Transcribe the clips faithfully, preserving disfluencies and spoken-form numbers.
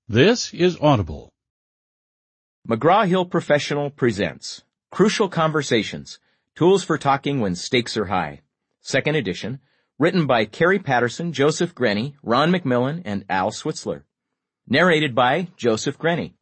This is Audible. McGraw-Hill Professional presents Crucial Conversations, Tools for Talking When Stakes Are High. Second edition, written by Carrie Patterson, Joseph Grenny, Ron McMillan, and Al Switzler. Narrated by Joseph Grenny.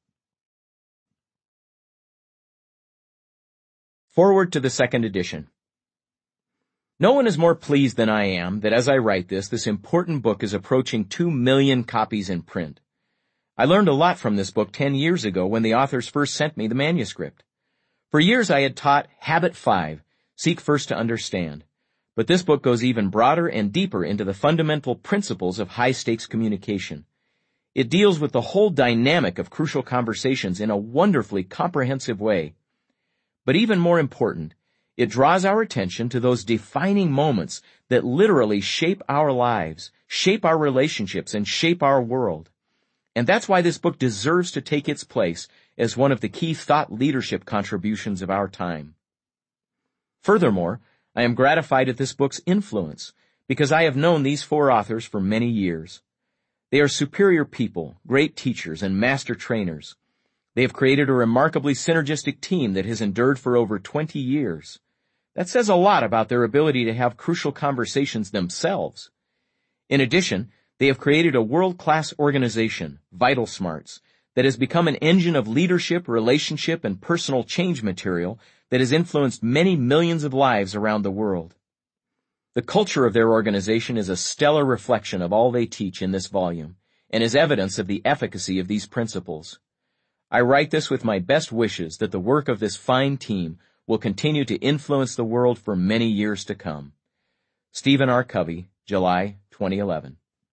Forward to the second edition. No one is more pleased than I am that as I write this, this important book is approaching two million copies in print. I learned a lot from this book ten years ago when the authors first sent me the manuscript. For years I had taught Habit five, Seek First to Understand. But this book goes even broader and deeper into the fundamental principles of high-stakes communication. It deals with the whole dynamic of crucial conversations in a wonderfully comprehensive way. But even more important, it draws our attention to those defining moments that literally shape our lives, shape our relationships, and shape our world. And that's why this book deserves to take its place as one of the key thought leadership contributions of our time. Furthermore, I am gratified at this book's influence because I have known these four authors for many years. They are superior people, great teachers, and master trainers. They have created a remarkably synergistic team that has endured for over twenty years. That says a lot about their ability to have crucial conversations themselves. In addition, they have created a world-class organization, Vital Smarts, that has become an engine of leadership, relationship, and personal change material that has influenced many millions of lives around the world. The culture of their organization is a stellar reflection of all they teach in this volume, and is evidence of the efficacy of these principles. I write this with my best wishes that the work of this fine team will continue to influence the world for many years to come. Stephen R. Covey, July twenty eleven.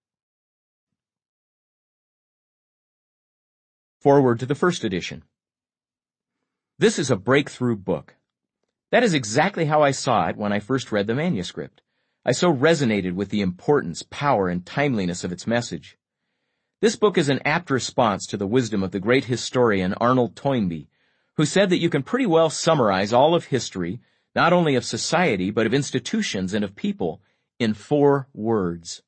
Forward to the first edition. This is a breakthrough book. That is exactly how I saw it when I first read the manuscript. I so resonated with the importance, power, and timeliness of its message. This book is an apt response to the wisdom of the great historian Arnold Toynbee, who said that you can pretty well summarize all of history, not only of society, but of institutions and of people, in four words.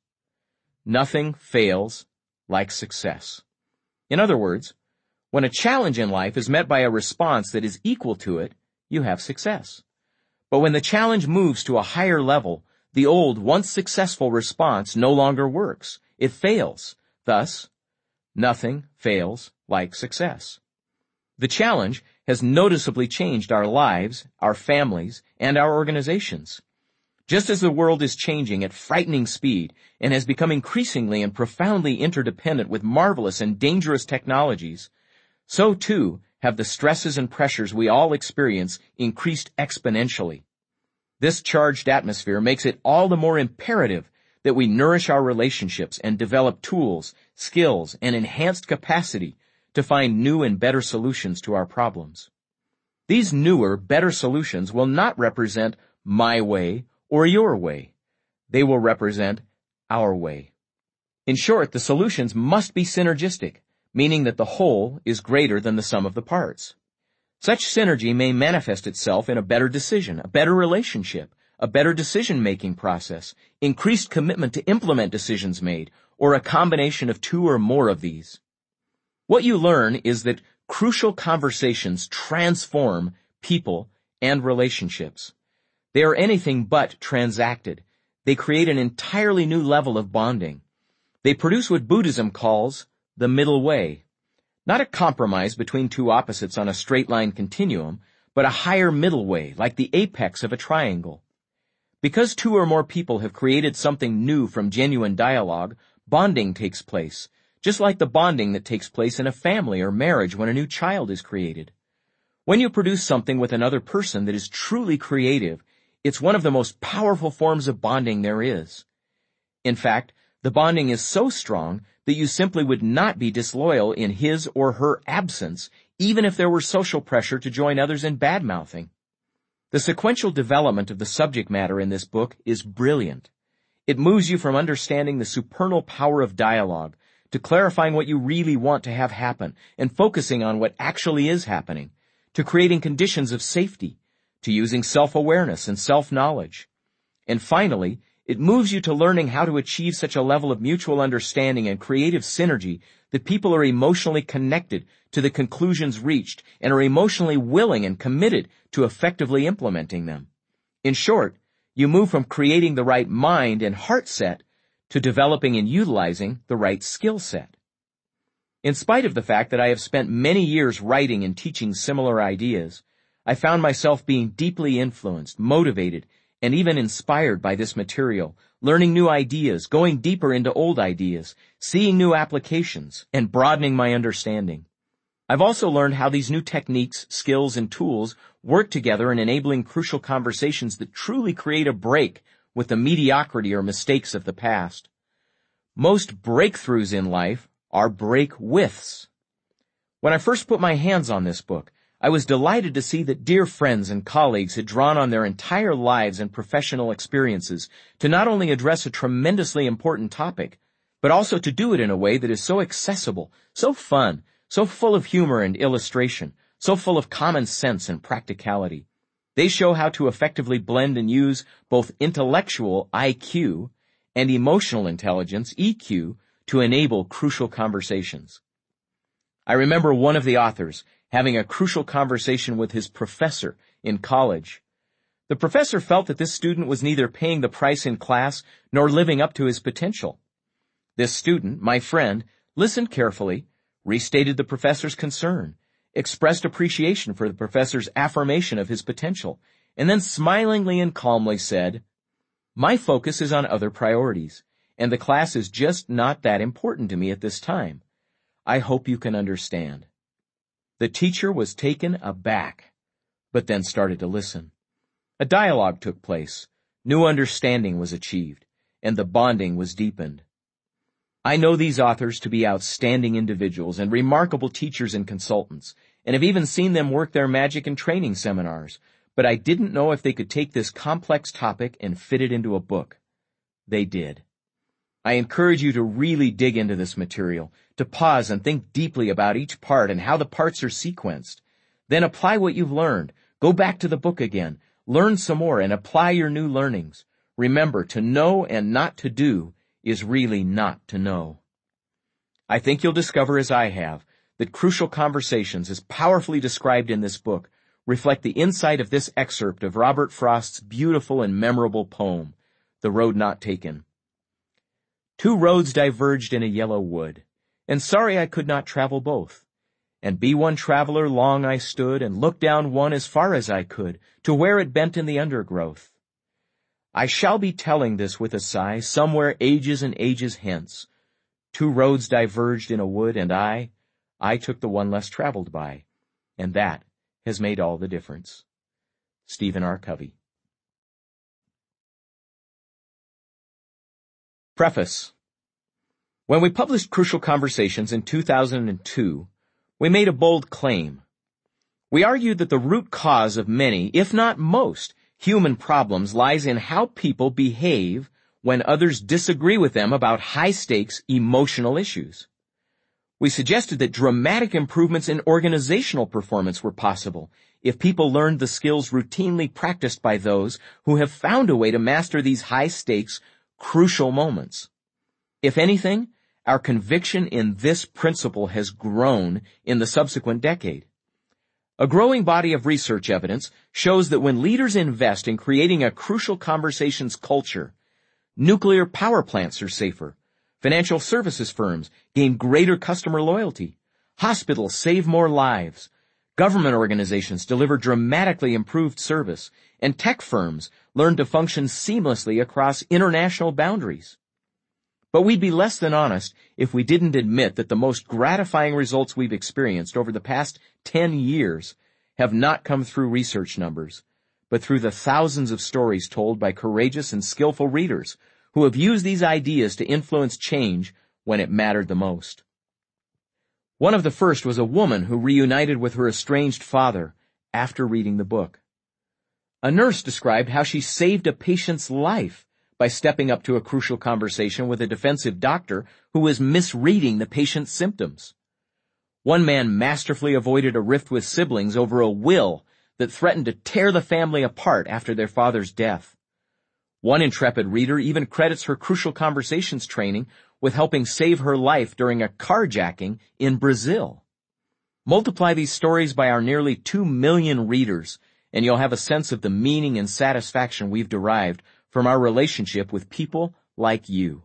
Nothing fails like success. In other words, when a challenge in life is met by a response that is equal to it, you have success. But when the challenge moves to a higher level, the old, once successful response no longer works. It fails. Thus, nothing fails like success. The challenge has noticeably changed our lives, our families, and our organizations. Just as the world is changing at frightening speed and has become increasingly and profoundly interdependent with marvelous and dangerous technologies, so too have the stresses and pressures we all experience increased exponentially. This charged atmosphere makes it all the more imperative that we nourish our relationships and develop tools, skills, and enhanced capacity to find new and better solutions to our problems. These newer, better solutions will not represent my way or your way. They will represent our way. In short, the solutions must be synergistic, meaning that the whole is greater than the sum of the parts. Such synergy may manifest itself in a better decision, a better relationship, a better decision-making process, increased commitment to implement decisions made, or a combination of two or more of these. What you learn is that crucial conversations transform people and relationships. They are anything but transacted. They create an entirely new level of bonding. They produce what Buddhism calls the middle way. Not a compromise between two opposites on a straight-line continuum, but a higher middle way, like the apex of a triangle. Because two or more people have created something new from genuine dialogue, bonding takes place, just like the bonding that takes place in a family or marriage when a new child is created. When you produce something with another person that is truly creative, it's one of the most powerful forms of bonding there is. In fact, the bonding is so strong that you simply would not be disloyal in his or her absence, even if there were social pressure to join others in bad-mouthing. The sequential development of the subject matter in this book is brilliant. It moves you from understanding the supernal power of dialogue to clarifying what you really want to have happen and focusing on what actually is happening, to creating conditions of safety, to using self-awareness and self-knowledge. And finally, It moves you to learning how to achieve such a level of mutual understanding and creative synergy that people are emotionally connected to the conclusions reached and are emotionally willing and committed to effectively implementing them. In short, you move from creating the right mind and heart set to developing and utilizing the right skill set. In spite of the fact that I have spent many years writing and teaching similar ideas, I found myself being deeply influenced, motivated, and even inspired by this material, learning new ideas, going deeper into old ideas, seeing new applications, and broadening my understanding. I've also learned how these new techniques, skills, and tools work together in enabling crucial conversations that truly create a break with the mediocrity or mistakes of the past. Most breakthroughs in life are break-withs. When I first put my hands on this book, I was delighted to see that dear friends and colleagues had drawn on their entire lives and professional experiences to not only address a tremendously important topic, but also to do it in a way that is so accessible, so fun, so full of humor and illustration, so full of common sense and practicality. They show how to effectively blend and use both intellectual I Q and emotional intelligence, E Q, to enable crucial conversations. I remember one of the authors having a crucial conversation with his professor in college. The professor felt that this student was neither paying the price in class nor living up to his potential. This student, my friend, listened carefully, restated the professor's concern, expressed appreciation for the professor's affirmation of his potential, and then smilingly and calmly said, "My focus is on other priorities, and the class is just not that important to me at this time. I hope you can understand." The teacher was taken aback, but then started to listen. A dialogue took place, new understanding was achieved, and the bonding was deepened. I know these authors to be outstanding individuals and remarkable teachers and consultants, and have even seen them work their magic in training seminars, but I didn't know if they could take this complex topic and fit it into a book. They did. I encourage you to really dig into this material, to pause and think deeply about each part and how the parts are sequenced. Then apply what you've learned. Go back to the book again. Learn some more and apply your new learnings. Remember, to know and not to do is really not to know. I think you'll discover, as I have, that crucial conversations, as powerfully described in this book, reflect the insight of this excerpt of Robert Frost's beautiful and memorable poem, The Road Not Taken. Two roads diverged in a yellow wood, and sorry I could not travel both. And be one traveler long I stood, and looked down one as far as I could, to where it bent in the undergrowth. I shall be telling this with a sigh, somewhere ages and ages hence. Two roads diverged in a wood, and I, I took the one less traveled by, and that has made all the difference. Stephen R. Covey. Preface. When we published Crucial Conversations in two thousand two, we made a bold claim. We argued that the root cause of many, if not most, human problems lies in how people behave when others disagree with them about high-stakes emotional issues. We suggested that dramatic improvements in organizational performance were possible if people learned the skills routinely practiced by those who have found a way to master these high-stakes, crucial moments. If anything, our conviction in this principle has grown in the subsequent decade. A growing body of research evidence shows that when leaders invest in creating a crucial conversations culture, nuclear power plants are safer, financial services firms gain greater customer loyalty, hospitals save more lives, government organizations deliver dramatically improved service, and tech firms learn to function seamlessly across international boundaries. But we'd be less than honest if we didn't admit that the most gratifying results we've experienced over the past ten years have not come through research numbers, but through the thousands of stories told by courageous and skillful readers who have used these ideas to influence change when it mattered the most. One of the first was a woman who reunited with her estranged father after reading the book. A nurse described how she saved a patient's life by stepping up to a crucial conversation with a defensive doctor who was misreading the patient's symptoms. One man masterfully avoided a rift with siblings over a will that threatened to tear the family apart after their father's death. One intrepid reader even credits her Crucial Conversations training with helping save her life during a carjacking in Brazil. Multiply these stories by our nearly two million readers, and you'll have a sense of the meaning and satisfaction we've derived from our relationship with people like you.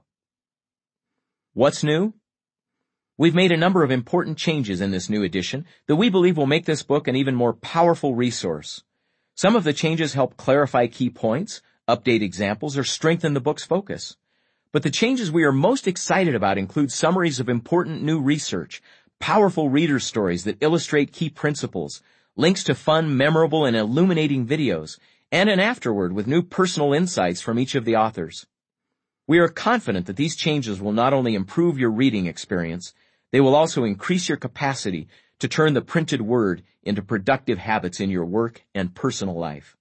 What's new? We've made a number of important changes in this new edition that we believe will make this book an even more powerful resource. Some of the changes help clarify key points, update examples, or strengthen the book's focus. But the changes we are most excited about include summaries of important new research, powerful reader stories that illustrate key principles, links to fun, memorable, and illuminating videos, and an afterword with new personal insights from each of the authors. We are confident that these changes will not only improve your reading experience, they will also increase your capacity to turn the printed word into productive habits in your work and personal life.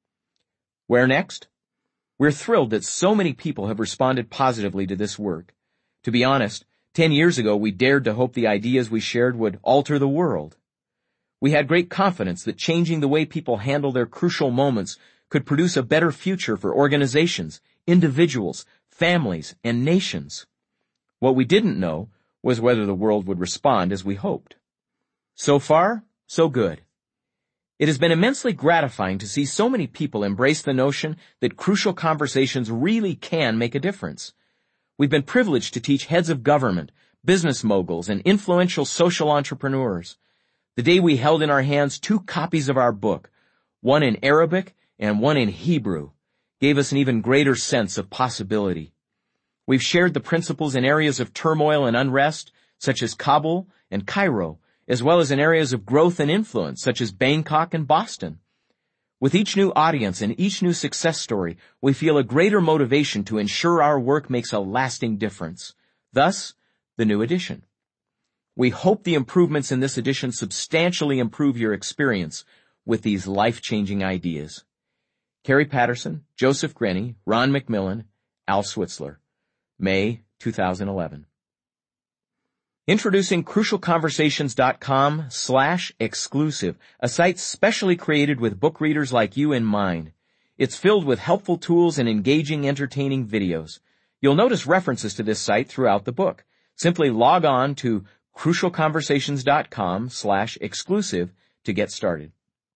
Where next? We're thrilled that so many people have responded positively to this work. To be honest, ten years ago we dared to hope the ideas we shared would alter the world. We had great confidence that changing the way people handle their crucial moments could produce a better future for organizations, individuals, families, and nations. What we didn't know was whether the world would respond as we hoped. So far, so good. It has been immensely gratifying to see so many people embrace the notion that Crucial Conversations really can make a difference. We've been privileged to teach heads of government, business moguls, and influential social entrepreneurs. The day we held in our hands two copies of our book, one in Arabic and one in Hebrew, gave us an even greater sense of possibility. We've shared the principles in areas of turmoil and unrest, such as Kabul and Cairo, as well as in areas of growth and influence, such as Bangkok and Boston. With each new audience and each new success story, we feel a greater motivation to ensure our work makes a lasting difference. Thus, the new edition. We hope the improvements in this edition substantially improve your experience with these life-changing ideas. Kerry Patterson, Joseph Grenny, Ron McMillan, Al Switzler. May two thousand eleven. Introducing crucialconversations.com slash exclusive, a site specially created with book readers like you in mind. It's filled with helpful tools and engaging, entertaining videos. You'll notice references to this site throughout the book. Simply log on to crucialconversations.com slash exclusive to get started.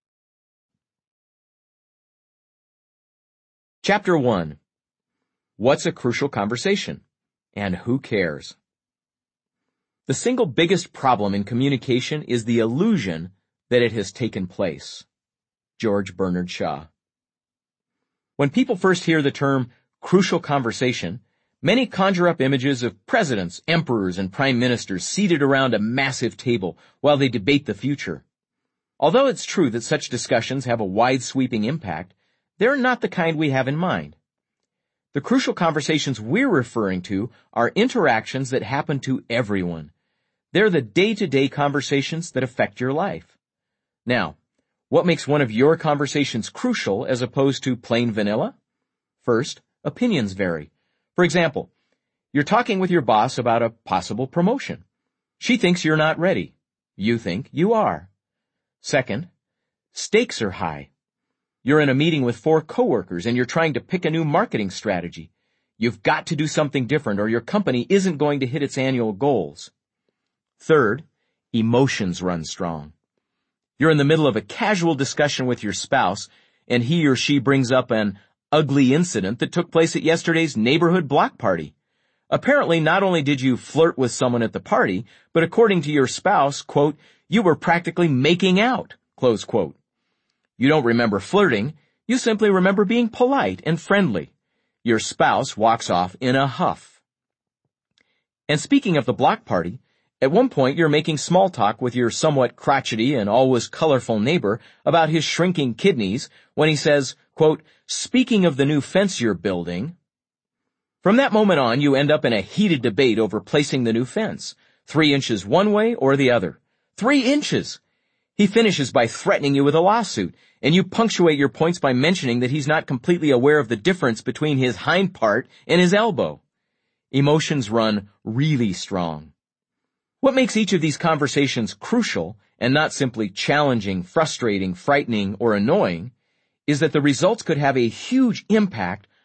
Chapter one. What's a crucial conversation? And who cares? The single biggest problem in communication is the illusion that it has taken place. George Bernard Shaw. When people first hear the term crucial conversation, many conjure up images of presidents, emperors, and prime ministers seated around a massive table while they debate the future. Although it's true that such discussions have a wide-sweeping impact, they're not the kind we have in mind. The crucial conversations we're referring to are interactions that happen to everyone. They're the day-to-day conversations that affect your life. Now, what makes one of your conversations crucial as opposed to plain vanilla? First, opinions vary. For example, you're talking with your boss about a possible promotion. She thinks you're not ready. You think you are. Second, stakes are high. You're in a meeting with four coworkers and you're trying to pick a new marketing strategy. You've got to do something different or your company isn't going to hit its annual goals. Third, emotions run strong. You're in the middle of a casual discussion with your spouse and he or she brings up an ugly incident that took place at yesterday's neighborhood block party. Apparently, not only did you flirt with someone at the party, but according to your spouse, quote, you were practically making out, close quote. You don't remember flirting, you simply remember being polite and friendly. Your spouse walks off in a huff. And speaking of the block party, at one point you're making small talk with your somewhat crotchety and always colorful neighbor about his shrinking kidneys when he says, quote, speaking of the new fence you're building. From that moment on, you end up in a heated debate over placing the new fence, three inches one way or the other. Three inches! He finishes by threatening you with a lawsuit, and you punctuate your points by mentioning that he's not completely aware of the difference between his hind part and his elbow. Emotions run really strong. What makes each of these conversations crucial, and not simply challenging, frustrating, frightening, or annoying, is that the results could have a huge impact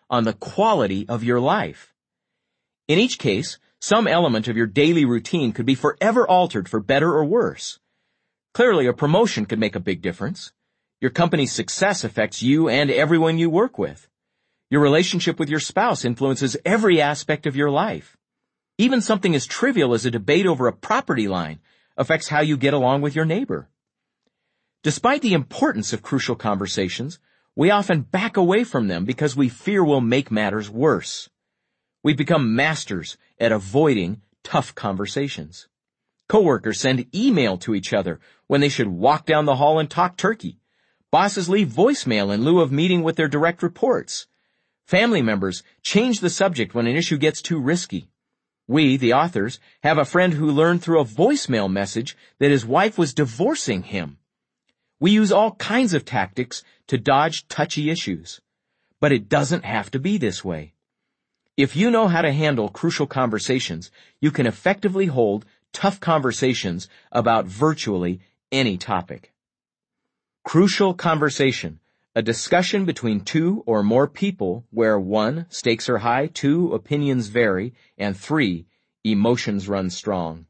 on the quality of your life. In each case, some element of your daily routine could be forever altered for better or worse. Clearly, a promotion could make a big difference. Your company's success affects you and everyone you work with. Your relationship with your spouse influences every aspect of your life. Even something as trivial as a debate over a property line affects how you get along with your neighbor. Despite the importance of crucial conversations, we often back away from them because we fear we'll make matters worse. We've become masters at avoiding tough conversations. Coworkers send email to each other when they should walk down the hall and talk turkey. Bosses leave voicemail in lieu of meeting with their direct reports. Family members change the subject when an issue gets too risky. We, the authors, have a friend who learned through a voicemail message that his wife was divorcing him. We use all kinds of tactics to dodge touchy issues. But it doesn't have to be this way. If you know how to handle crucial conversations, you can effectively hold tough conversations about virtually any topic. Crucial conversation, a discussion between two or more people where one, stakes are high, two, opinions vary, and three, emotions run strong.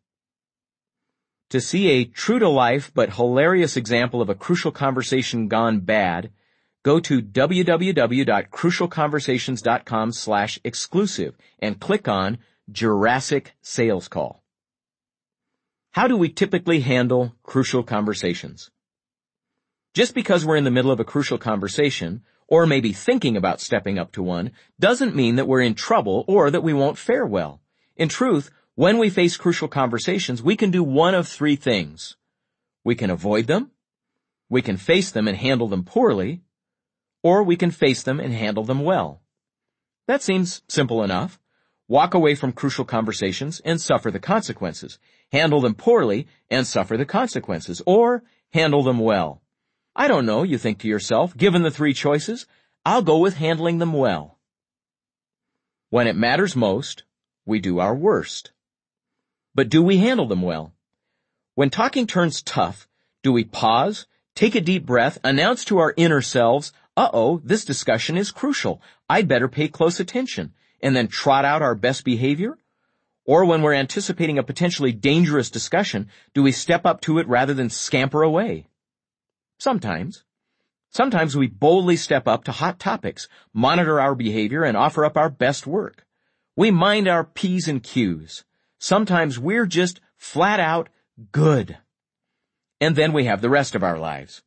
To see a true-to-life but hilarious example of a crucial conversation gone bad, go to w w w dot crucial conversations dot com slash exclusive and click on Jurassic Sales Call. How do we typically handle crucial conversations? Just because we're in the middle of a crucial conversation, or maybe thinking about stepping up to one, doesn't mean that we're in trouble or that we won't fare well. In truth, when we face crucial conversations, we can do one of three things. We can avoid them, we can face them and handle them poorly, or we can face them and handle them well. That seems simple enough. Walk away from crucial conversations and suffer the consequences. Handle them poorly and suffer the consequences. Or handle them well. I don't know, you think to yourself, given the three choices, I'll go with handling them well. When it matters most, we do our worst. But do we handle them well? When talking turns tough, do we pause, take a deep breath, announce to our inner selves, uh-oh, this discussion is crucial, I'd better pay close attention, and then trot out our best behavior? Or when we're anticipating a potentially dangerous discussion, do we step up to it rather than scamper away? Sometimes. Sometimes we boldly step up to hot topics, monitor our behavior, and offer up our best work. We mind our P's and Q's. Sometimes we're just flat out good. And then we have the rest of our lives.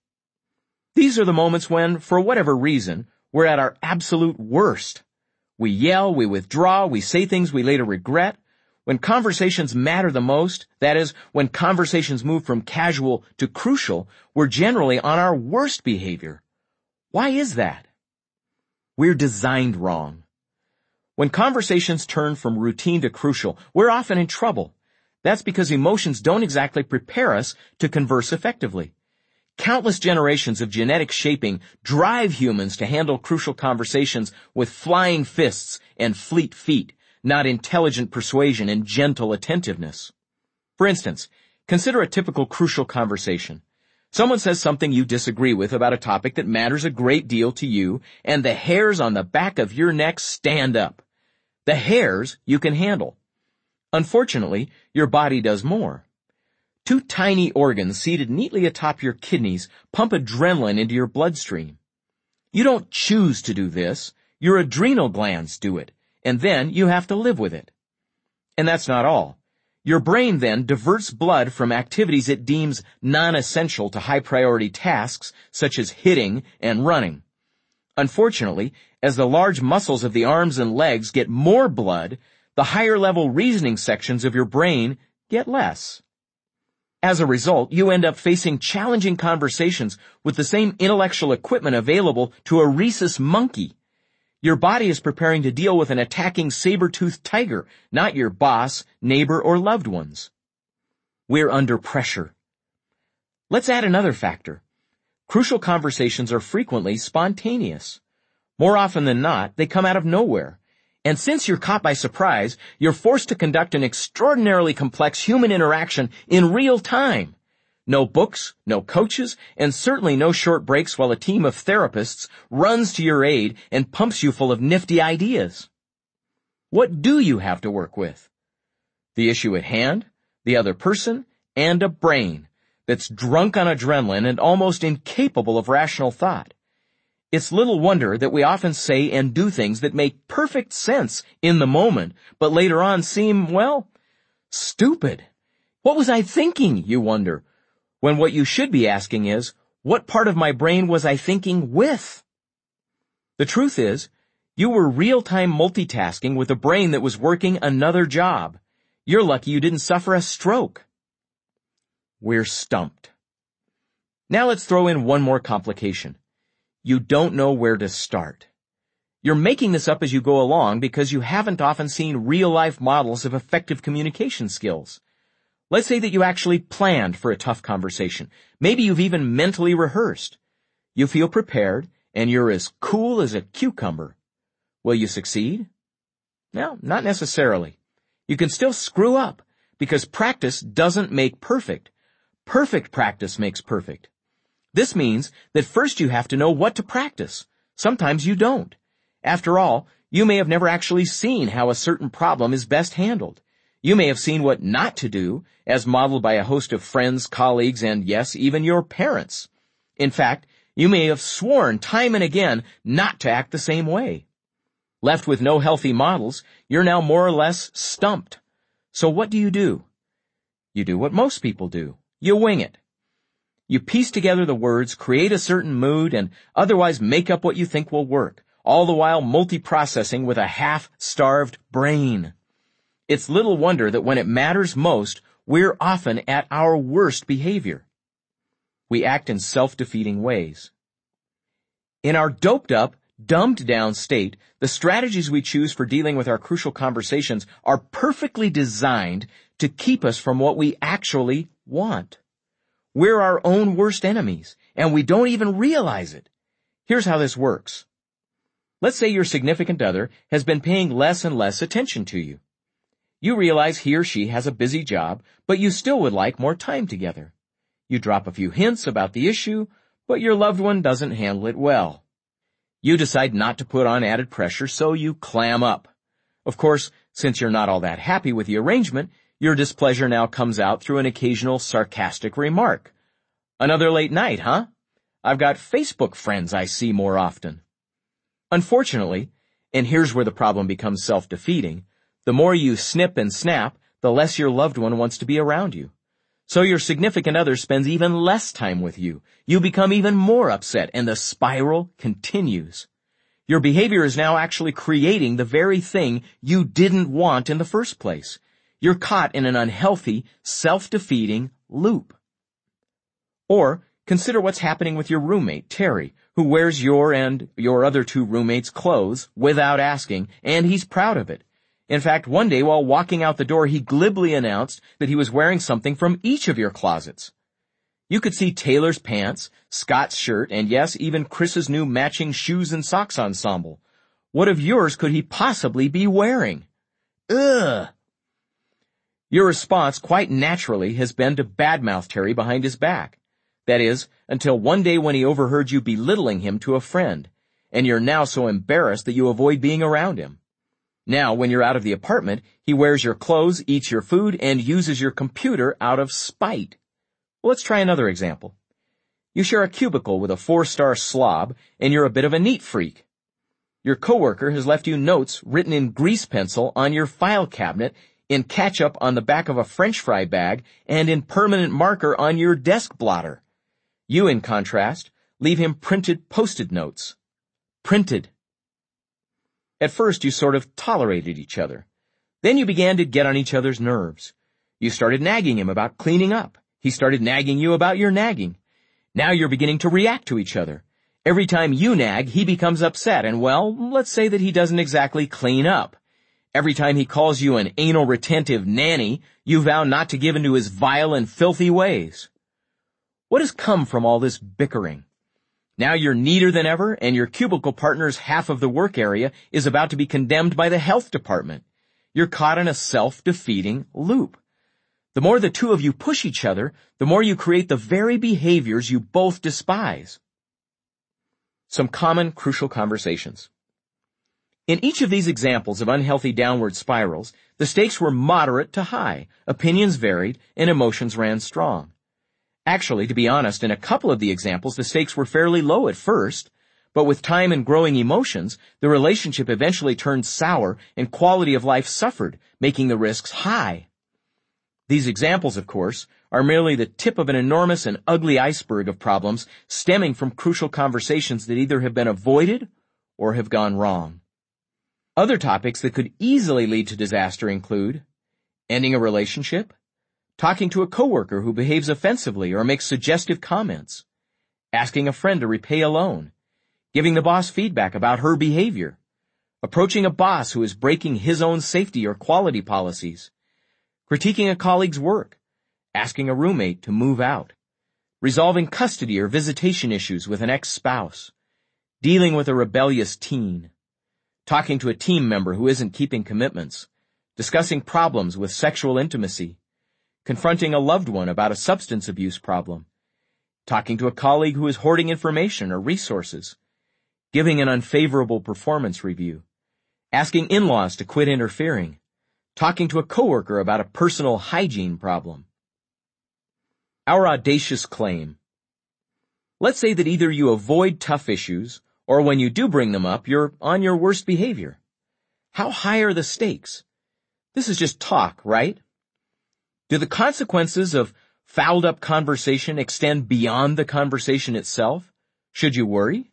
These are the moments when, for whatever reason, we're at our absolute worst. We yell, we withdraw, we say things we later regret. When conversations matter the most, that is, when conversations move from casual to crucial, we're generally on our worst behavior. Why is that? We're designed wrong. When conversations turn from routine to crucial, we're often in trouble. That's because emotions don't exactly prepare us to converse effectively. Countless generations of genetic shaping drive humans to handle crucial conversations with flying fists and fleet feet, not intelligent persuasion and gentle attentiveness. For instance, consider a typical crucial conversation. Someone says something you disagree with about a topic that matters a great deal to you, and the hairs on the back of your neck stand up. The hairs you can handle. Unfortunately, your body does more. Two tiny organs seated neatly atop your kidneys pump adrenaline into your bloodstream. You don't choose to do this. Your adrenal glands do it, and then you have to live with it. And that's not all. Your brain then diverts blood from activities it deems non-essential to high-priority tasks such as hitting and running. Unfortunately, as the large muscles of the arms and legs get more blood, the higher-level reasoning sections of your brain get less. As a result, you end up facing challenging conversations with the same intellectual equipment available to a rhesus monkey. Your body is preparing to deal with an attacking saber-toothed tiger, not your boss, neighbor, or loved ones. We're under pressure. Let's add another factor. Crucial conversations are frequently spontaneous. More often than not, they come out of nowhere. And since you're caught by surprise, you're forced to conduct an extraordinarily complex human interaction in real time. No books, no coaches, and certainly no short breaks while a team of therapists runs to your aid and pumps you full of nifty ideas. What do you have to work with? The issue at hand, the other person, and a brain that's drunk on adrenaline and almost incapable of rational thought. It's little wonder that we often say and do things that make perfect sense in the moment, but later on seem, well, stupid. What was I thinking, you wonder, when what you should be asking is, what part of my brain was I thinking with? The truth is, you were real-time multitasking with a brain that was working another job. You're lucky you didn't suffer a stroke. We're stumped. Now let's throw in one more complication. You don't know where to start. You're making this up as you go along because you haven't often seen real-life models of effective communication skills. Let's say that you actually planned for a tough conversation. Maybe you've even mentally rehearsed. You feel prepared, and you're as cool as a cucumber. Will you succeed? No, not necessarily. You can still screw up, because practice doesn't make perfect. Perfect practice makes perfect. This means that first you have to know what to practice. Sometimes you don't. After all, you may have never actually seen how a certain problem is best handled. You may have seen what not to do, as modeled by a host of friends, colleagues, and yes, even your parents. In fact, you may have sworn time and again not to act the same way. Left with no healthy models, you're now more or less stumped. So what do you do? You do what most people do. You wing it. You piece together the words, create a certain mood, and otherwise make up what you think will work, all the while multiprocessing with a half-starved brain. It's little wonder that when it matters most, we're often at our worst behavior. We act in self-defeating ways. In our doped-up, dumbed-down state, the strategies we choose for dealing with our crucial conversations are perfectly designed to keep us from what we actually want. We're our own worst enemies, and we don't even realize it. Here's how this works. Let's say your significant other has been paying less and less attention to you. You realize he or she has a busy job, but you still would like more time together. You drop a few hints about the issue, but your loved one doesn't handle it well. You decide not to put on added pressure, so you clam up. Of course, since you're not all that happy with the arrangement, your displeasure now comes out through an occasional sarcastic remark. Another late night, huh? I've got Facebook friends I see more often. Unfortunately, and here's where the problem becomes self-defeating, the more you snip and snap, the less your loved one wants to be around you. So your significant other spends even less time with you. You become even more upset, and the spiral continues. Your behavior is now actually creating the very thing you didn't want in the first place. You're caught in an unhealthy, self-defeating loop. Or consider what's happening with your roommate, Terry, who wears your and your other two roommates' clothes without asking, and he's proud of it. In fact, one day while walking out the door, he glibly announced that he was wearing something from each of your closets. You could see Taylor's pants, Scott's shirt, and yes, even Chris's new matching shoes and socks ensemble. What of yours could he possibly be wearing? Ugh! Your response, quite naturally, has been to badmouth Terry behind his back. That is, until one day when he overheard you belittling him to a friend, and you're now so embarrassed that you avoid being around him. Now, when you're out of the apartment, he wears your clothes, eats your food, and uses your computer out of spite. Well, let's try another example. You share a cubicle with a four-star slob, and you're a bit of a neat freak. Your coworker has left you notes written in grease pencil on your file cabinet, in ketchup on the back of a French fry bag, and in permanent marker on your desk blotter. You, in contrast, leave him printed post-it notes. Printed. At first, you sort of tolerated each other. Then you began to get on each other's nerves. You started nagging him about cleaning up. He started nagging you about your nagging. Now you're beginning to react to each other. Every time you nag, he becomes upset, and well, let's say that he doesn't exactly clean up. Every time he calls you an anal retentive nanny, you vow not to give in to his vile and filthy ways. What has come from all this bickering? Now you're neater than ever, and your cubicle partner's half of the work area is about to be condemned by the health department. You're caught in a self-defeating loop. The more the two of you push each other, the more you create the very behaviors you both despise. Some common crucial conversations. In each of these examples of unhealthy downward spirals, the stakes were moderate to high, opinions varied, and emotions ran strong. Actually, to be honest, in a couple of the examples, the stakes were fairly low at first, but with time and growing emotions, the relationship eventually turned sour and quality of life suffered, making the risks high. These examples, of course, are merely the tip of an enormous and ugly iceberg of problems stemming from crucial conversations that either have been avoided or have gone wrong. Other topics that could easily lead to disaster include ending a relationship, talking to a coworker who behaves offensively or makes suggestive comments, asking a friend to repay a loan, giving the boss feedback about her behavior, approaching a boss who is breaking his own safety or quality policies, critiquing a colleague's work, asking a roommate to move out, resolving custody or visitation issues with an ex-spouse, dealing with a rebellious teen, talking to a team member who isn't keeping commitments, discussing problems with sexual intimacy, confronting a loved one about a substance abuse problem, talking to a colleague who is hoarding information or resources, giving an unfavorable performance review, asking in-laws to quit interfering, talking to a coworker about a personal hygiene problem. Our audacious claim. Let's say that either you avoid tough issues, or when you do bring them up, you're on your worst behavior. How high are the stakes? This is just talk, right? Do the consequences of fouled-up conversation extend beyond the conversation itself? Should you worry?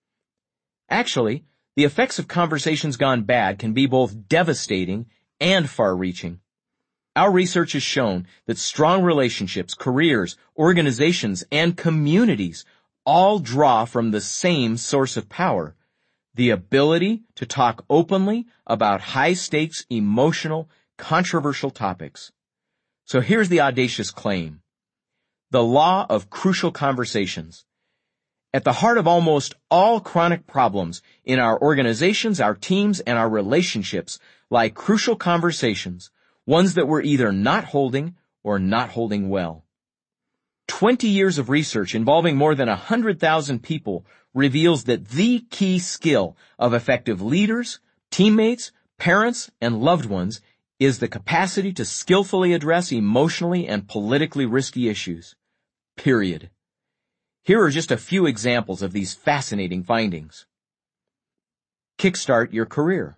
Actually, the effects of conversations gone bad can be both devastating and far-reaching. Our research has shown that strong relationships, careers, organizations, and communities all draw from the same source of power, the ability to talk openly about high-stakes, emotional, controversial topics. So here's the audacious claim. The law of crucial conversations. At the heart of almost all chronic problems in our organizations, our teams, and our relationships lie crucial conversations, ones that we're either not holding or not holding well. Twenty years of research involving more than one hundred thousand people reveals that the key skill of effective leaders, teammates, parents, and loved ones is the capacity to skillfully address emotionally and politically risky issues. Period. Here are just a few examples of these fascinating findings. Kickstart your career.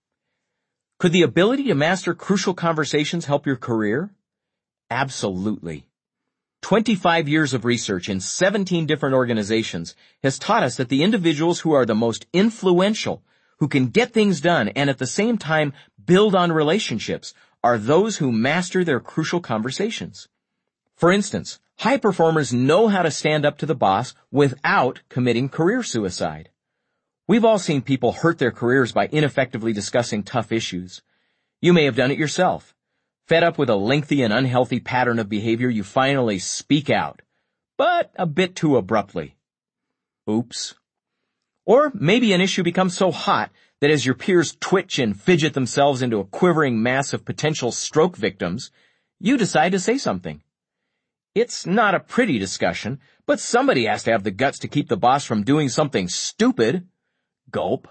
Could the ability to master crucial conversations help your career? Absolutely. twenty-five years of research in seventeen different organizations has taught us that the individuals who are the most influential, who can get things done and at the same time build on relationships, are those who master their crucial conversations. For instance, high performers know how to stand up to the boss without committing career suicide. We've all seen people hurt their careers by ineffectively discussing tough issues. You may have done it yourself. Fed up with a lengthy and unhealthy pattern of behavior, you finally speak out, but a bit too abruptly. Oops. Or maybe an issue becomes so hot that as your peers twitch and fidget themselves into a quivering mass of potential stroke victims, you decide to say something. It's not a pretty discussion, but somebody has to have the guts to keep the boss from doing something stupid. Gulp.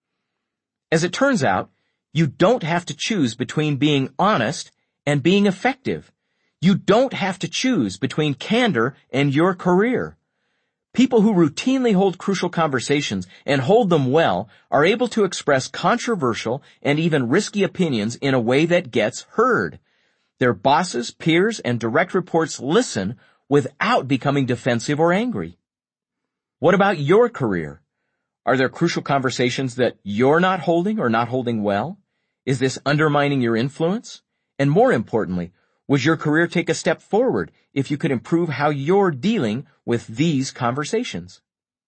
As it turns out, you don't have to choose between being honest and being effective. You don't have to choose between candor and your career. People who routinely hold crucial conversations and hold them well are able to express controversial and even risky opinions in a way that gets heard. Their bosses, peers, and direct reports listen without becoming defensive or angry. What about your career? Are there crucial conversations that you're not holding or not holding well? Is this undermining your influence? And more importantly, would your career take a step forward if you could improve how you're dealing with these conversations?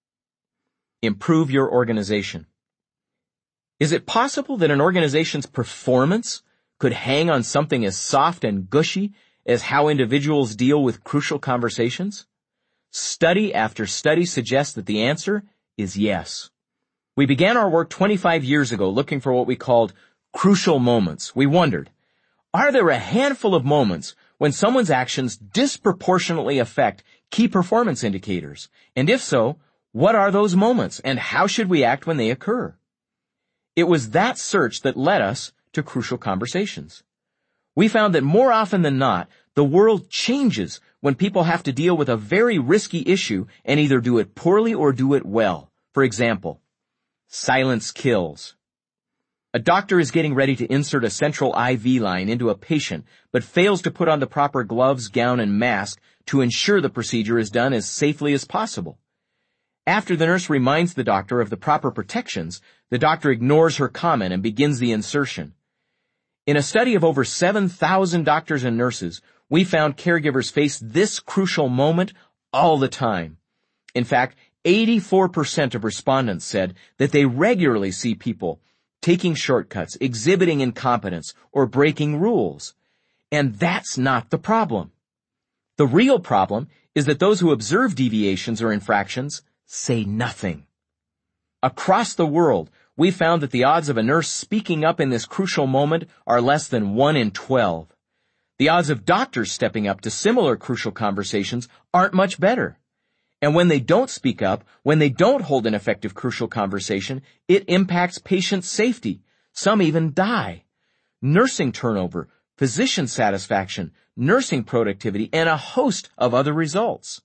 Improve your organization. Is it possible that an organization's performance could hang on something as soft and gushy as how individuals deal with crucial conversations? Study after study suggests that the answer is yes. We began our work twenty-five years ago looking for what we called crucial moments. We wondered, are there a handful of moments when someone's actions disproportionately affect key performance indicators? And if so, what are those moments, and how should we act when they occur? It was that search that led us to Crucial Conversations. We found that more often than not, the world changes when people have to deal with a very risky issue and either do it poorly or do it well. For example, silence kills. A doctor is getting ready to insert a central I V line into a patient, but fails to put on the proper gloves, gown, and mask to ensure the procedure is done as safely as possible. After the nurse reminds the doctor of the proper protections, the doctor ignores her comment and begins the insertion. In a study of over seven thousand doctors and nurses, we found caregivers face this crucial moment all the time. In fact, eighty-four percent of respondents said that they regularly see people taking shortcuts, exhibiting incompetence, or breaking rules. And that's not the problem. The real problem is that those who observe deviations or infractions say nothing. Across the world, we found that the odds of a nurse speaking up in this crucial moment are less than one in twelve. The odds of doctors stepping up to similar crucial conversations aren't much better. And when they don't speak up, when they don't hold an effective crucial conversation, it impacts patient safety. Some even die. Nursing turnover, physician satisfaction, nursing productivity, and a host of other results.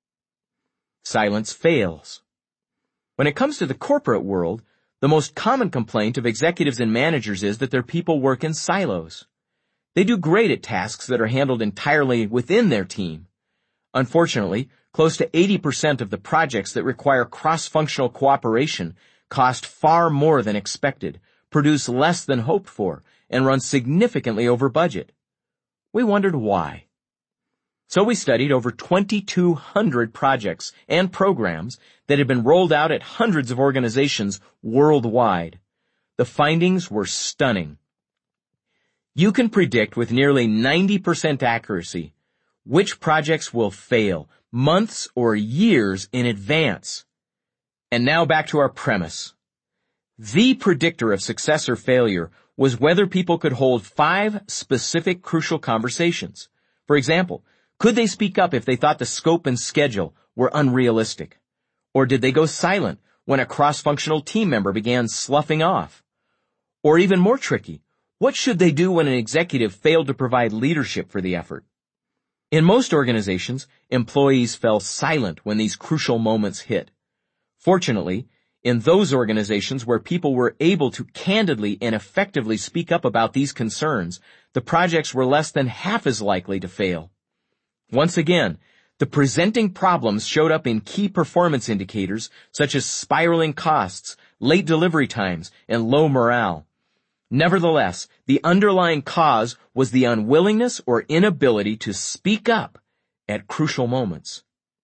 Silence fails. When it comes to the corporate world, the most common complaint of executives and managers is that their people work in silos. They do great at tasks that are handled entirely within their team. Unfortunately, close to eighty percent of the projects that require cross-functional cooperation cost far more than expected, produce less than hoped for, and run significantly over budget. We wondered why. So we studied over twenty-two hundred projects and programs that had been rolled out at hundreds of organizations worldwide. The findings were stunning. You can predict with nearly ninety percent accuracy which projects will fail months or years in advance. And now back to our premise. The predictor of success or failure was whether people could hold five specific crucial conversations. For example, could they speak up if they thought the scope and schedule were unrealistic? Or did they go silent when a cross-functional team member began sloughing off? Or even more tricky, what should they do when an executive failed to provide leadership for the effort? In most organizations, employees fell silent when these crucial moments hit. Fortunately, in those organizations where people were able to candidly and effectively speak up about these concerns, the projects were less than half as likely to fail. Once again, the presenting problems showed up in key performance indicators such as spiraling costs, late delivery times, and low morale. Nevertheless, the underlying cause was the unwillingness or inability to speak up at crucial moments.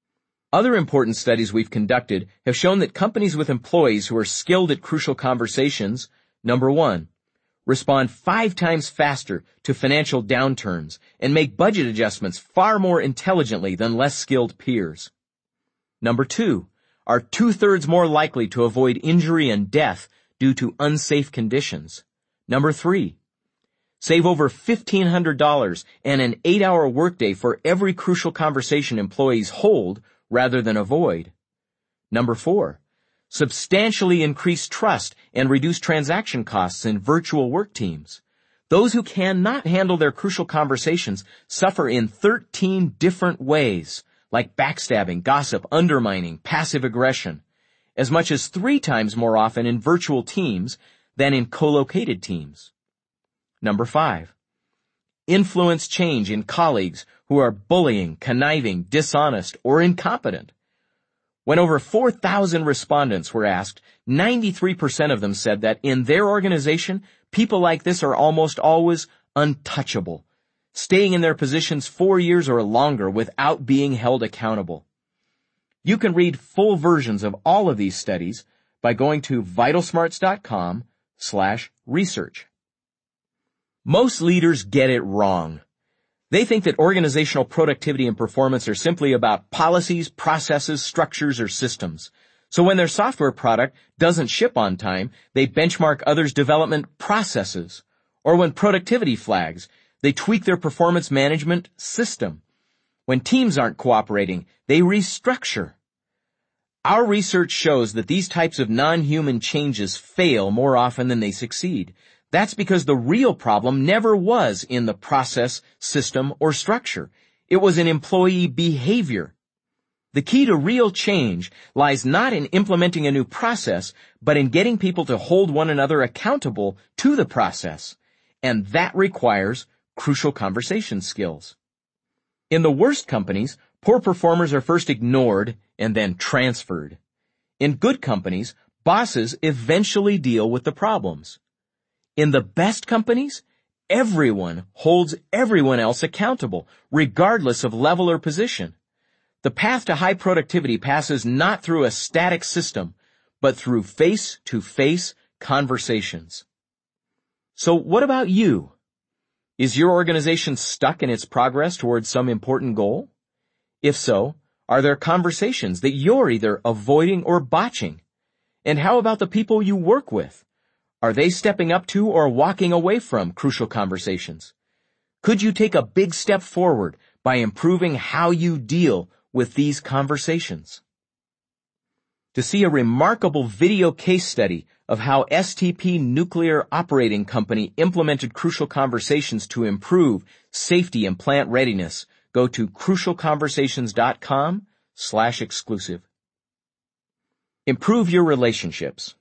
Other important studies we've conducted have shown that companies with employees who are skilled at crucial conversations, number one, respond five times faster to financial downturns and make budget adjustments far more intelligently than less skilled peers. Number two, are two-thirds more likely to avoid injury and death due to unsafe conditions. Number three, save over fifteen hundred dollars and an eight-hour workday for every crucial conversation employees hold rather than avoid. Number four, substantially increase trust and reduce transaction costs in virtual work teams. Those who cannot handle their crucial conversations suffer in thirteen different ways, like backstabbing, gossip, undermining, passive aggression, as much as three times more often in virtual teams than in co-located teams. Number five, influence change in colleagues who are bullying, conniving, dishonest, or incompetent. When over four thousand respondents were asked, ninety-three percent of them said that in their organization, people like this are almost always untouchable, staying in their positions four years or longer without being held accountable. You can read full versions of all of these studies by going to vitalsmarts.com slash research. Most leaders get it wrong. They think that organizational productivity and performance are simply about policies, processes, structures, or systems. So when their software product doesn't ship on time, they benchmark others' development processes. Or when productivity flags, They tweak their performance management system. When teams aren't cooperating, they restructure. Our research shows that these types of non-human changes fail more often than they succeed. That's because the real problem never was in the process, system, or structure. It was in employee behavior. The key to real change lies not in implementing a new process, but in getting people to hold one another accountable to the process. And that requires crucial conversation skills. In the worst companies, poor performers are first ignored and then transferred. In good companies, bosses eventually deal with the problems. In the best companies, everyone holds everyone else accountable, regardless of level or position. The path to high productivity passes not through a static system, but through face-to-face conversations. So what about you? Is your organization stuck in its progress towards some important goal? If so, are there conversations that you're either avoiding or botching? And how about the people you work with? Are they stepping up to or walking away from crucial conversations? Could you take a big step forward by improving how you deal with these conversations? To see a remarkable video case study of how S T P Nuclear Operating Company implemented crucial conversations to improve safety and plant readiness, go to crucialconversations.com slash exclusive. Improve your relationships.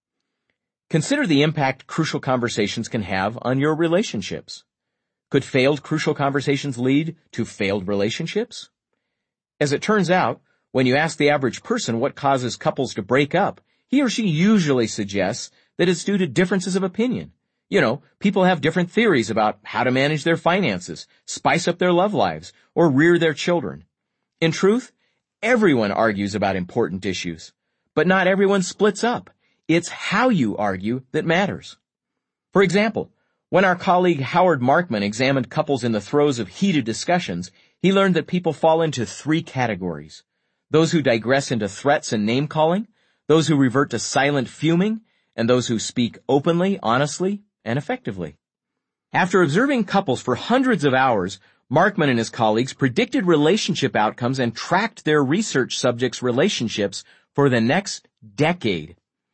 Consider the impact crucial conversations can have on your relationships. Could failed crucial conversations lead to failed relationships? As it turns out, when you ask the average person what causes couples to break up, he or she usually suggests that it's due to differences of opinion. You know, people have different theories about how to manage their finances, spice up their love lives, or rear their children. In truth, everyone argues about important issues, but not everyone splits up. It's how you argue that matters. For example, when our colleague Howard Markman examined couples in the throes of heated discussions, he learned that people fall into three categories. Those who digress into threats and name-calling, those who revert to silent fuming, and those who speak openly, honestly, and effectively. After observing couples for hundreds of hours, Markman and his colleagues predicted relationship outcomes and tracked their research subjects' relationships for the next decade.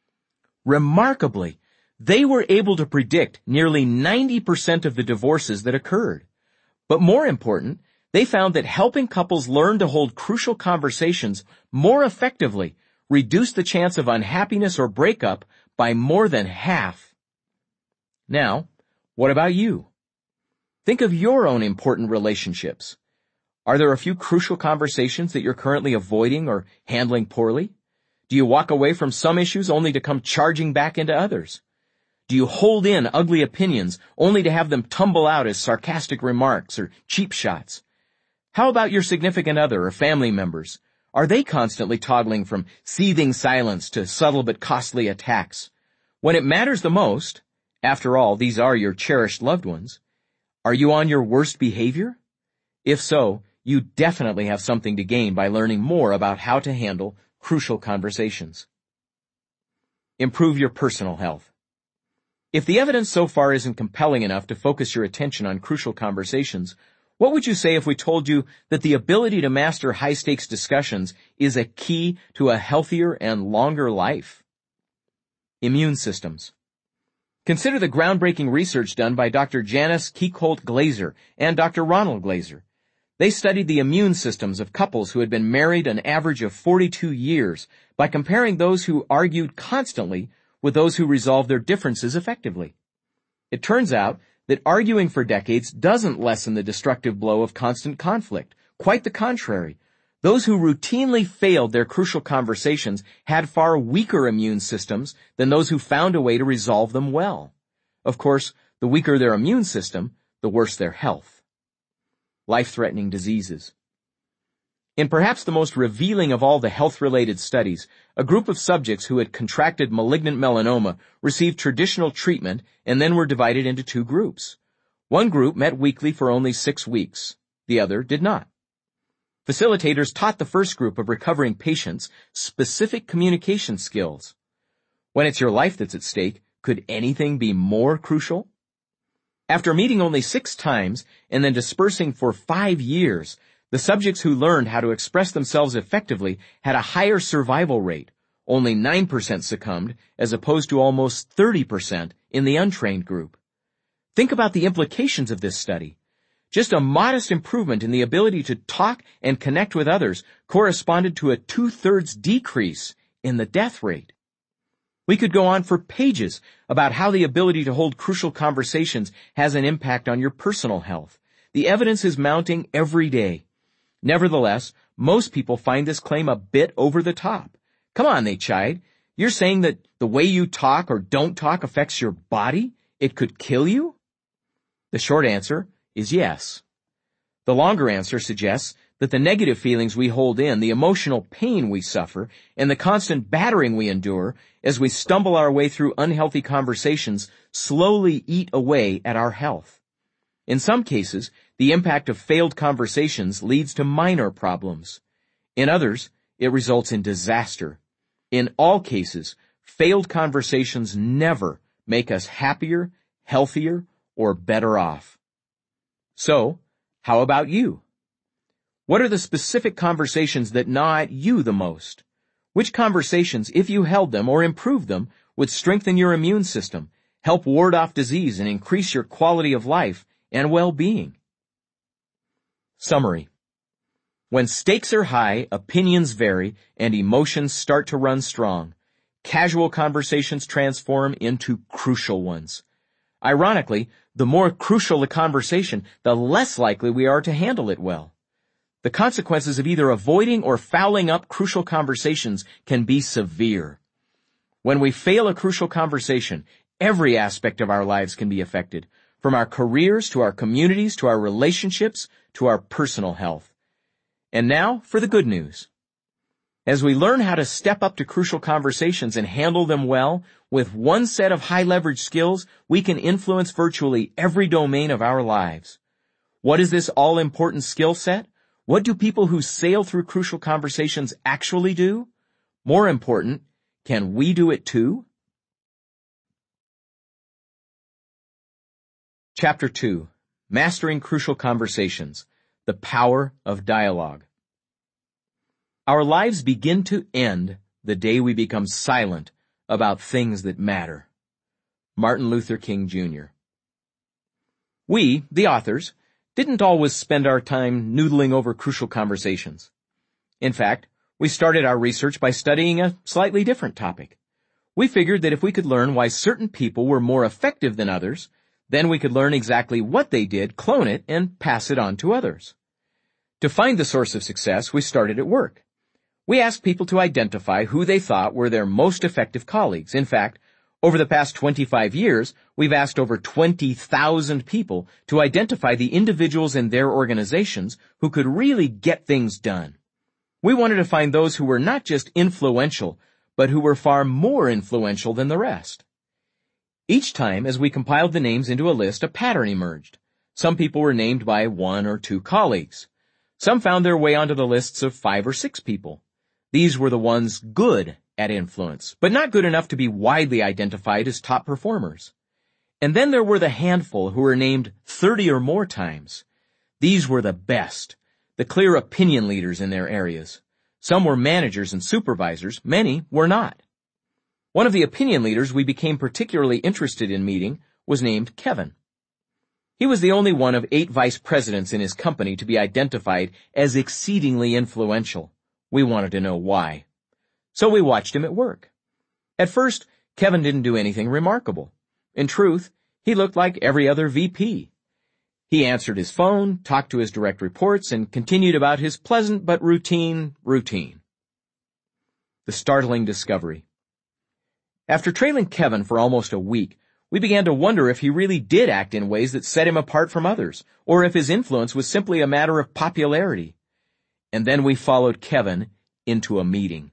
Remarkably, they were able to predict nearly ninety percent of the divorces that occurred. But more important, they found that helping couples learn to hold crucial conversations more effectively reduced the chance of unhappiness or breakup by more than half. Now, what about you? Think of your own important relationships. Are there a few crucial conversations that you're currently avoiding or handling poorly? Do you walk away from some issues only to come charging back into others? Do you hold in ugly opinions only to have them tumble out as sarcastic remarks or cheap shots? How about your significant other or family members? Are they constantly toggling from seething silence to subtle but costly attacks? When it matters the most, after all, these are your cherished loved ones, are you on your worst behavior? If so, you definitely have something to gain by learning more about how to handle crucial conversations. Improve your personal health. If the evidence so far isn't compelling enough to focus your attention on crucial conversations, what would you say if we told you that the ability to master high-stakes discussions is a key to a healthier and longer life? Immune systems. Consider the groundbreaking research done by Doctor Janice Keekholt-Glaser and Doctor Ronald Glaser. They studied the immune systems of couples who had been married an average of forty-two years by comparing those who argued constantly with those who resolved their differences effectively. It turns out that arguing for decades doesn't lessen the destructive blow of constant conflict. Quite the contrary. Those who routinely failed their crucial conversations had far weaker immune systems than those who found a way to resolve them well. Of course, the weaker their immune system, the worse their health. Life-threatening diseases. In perhaps the most revealing of all the health-related studies, a group of subjects who had contracted malignant melanoma received traditional treatment and then were divided into two groups. One group met weekly for only six weeks. The other did not. Facilitators taught the first group of recovering patients specific communication skills. When it's your life that's at stake, could anything be more crucial? After meeting only six times and then dispersing for five years, the subjects who learned how to express themselves effectively had a higher survival rate. Only nine percent succumbed, as opposed to almost thirty percent in the untrained group. Think about the implications of this study. Just a modest improvement in the ability to talk and connect with others corresponded to a two-thirds decrease in the death rate. We could go on for pages about how the ability to hold crucial conversations has an impact on your personal health. The evidence is mounting every day. Nevertheless, most people find this claim a bit over the top. Come on, they chide. You're saying that the way you talk or don't talk affects your body? It could kill you? The short answer is yes. The longer answer suggests that the negative feelings we hold in, the emotional pain we suffer, and the constant battering we endure as we stumble our way through unhealthy conversations slowly eat away at our health. In some cases, the impact of failed conversations leads to minor problems. In others, it results in disaster. In all cases, failed conversations never make us happier, healthier, or better off. So, how about you? What are the specific conversations that gnaw at you the most? Which conversations, if you held them or improved them, would strengthen your immune system, help ward off disease, and increase your quality of life and well-being? Summary. When stakes are high, opinions vary, and emotions start to run strong, casual conversations transform into crucial ones. Ironically, the more crucial the conversation, the less likely we are to handle it well. The consequences of either avoiding or fouling up crucial conversations can be severe. When we fail a crucial conversation, every aspect of our lives can be affected, from our careers to our communities to our relationships to our personal health. And now for the good news. As we learn how to step up to crucial conversations and handle them well, with one set of high-leverage skills, we can influence virtually every domain of our lives. What is this all-important skill set? What do people who sail through crucial conversations actually do? More important, can we do it too? Chapter two. Mastering Crucial Conversations. The Power of Dialogue. Our lives begin to end the day we become silent about things that matter. Martin Luther King, Junior We, the authors, didn't always spend our time noodling over crucial conversations. In fact, we started our research by studying a slightly different topic. We figured that if we could learn why certain people were more effective than others, then we could learn exactly what they did, clone it, and pass it on to others. To find the source of success, we started at work. We asked people to identify who they thought were their most effective colleagues. In fact, over the past twenty-five years, we've asked over twenty thousand people to identify the individuals in their organizations who could really get things done. We wanted to find those who were not just influential, but who were far more influential than the rest. Each time, as we compiled the names into a list, a pattern emerged. Some people were named by one or two colleagues. Some found their way onto the lists of five or six people. These were the ones good at influence, but not good enough to be widely identified as top performers. And then there were the handful who were named thirty or more times. These were the best, the clear opinion leaders in their areas. Some were managers and supervisors, many were not. One of the opinion leaders we became particularly interested in meeting was named Kevin. He was the only one of eight vice presidents in his company to be identified as exceedingly influential. We wanted to know why. So we watched him at work. At first, Kevin didn't do anything remarkable. In truth, he looked like every other V P. He answered his phone, talked to his direct reports, and continued about his pleasant but routine routine. The startling discovery. After trailing Kevin for almost a week, we began to wonder if he really did act in ways that set him apart from others, or if his influence was simply a matter of popularity. And then we followed Kevin into a meeting.